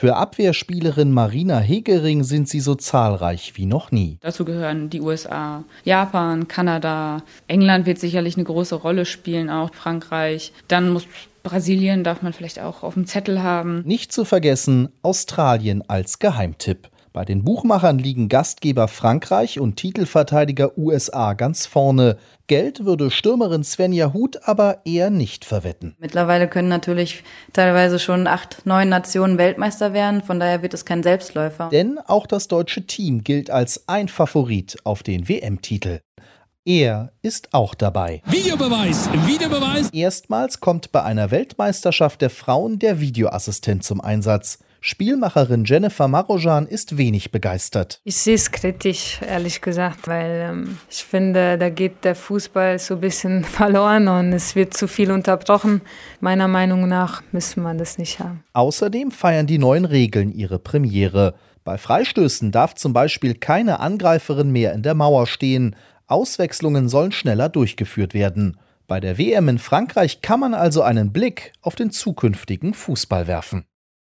Für Abwehrspielerin Marina Hegering sind sie so zahlreich wie noch nie. Dazu gehören die USA, Japan, Kanada. England wird sicherlich eine große Rolle spielen, auch Frankreich. Dann muss Brasilien, darf man vielleicht auch auf dem Zettel haben. Nicht zu vergessen, Australien als Geheimtipp. Bei den Buchmachern liegen Gastgeber Frankreich und Titelverteidiger USA ganz vorne. Geld würde Stürmerin Svenja Huth aber eher nicht verwetten. Mittlerweile können natürlich teilweise schon 8, 9 Nationen Weltmeister werden, von daher wird es kein Selbstläufer. Denn auch das deutsche Team gilt als ein Favorit auf den WM-Titel. Er ist auch dabei. Videobeweis! Erstmals kommt bei einer Weltmeisterschaft der Frauen der Videoassistent zum Einsatz. Spielmacherin Jennifer Marojan ist wenig begeistert. Ich sehe es kritisch, ehrlich gesagt, weil ich finde, da geht der Fußball so ein bisschen verloren und es wird zu viel unterbrochen. Meiner Meinung nach müsste man das nicht haben. Außerdem feiern die neuen Regeln ihre Premiere. Bei Freistößen darf zum Beispiel keine Angreiferin mehr in der Mauer stehen. Auswechslungen sollen schneller durchgeführt werden. Bei der WM in Frankreich kann man also einen Blick auf den zukünftigen Fußball werfen.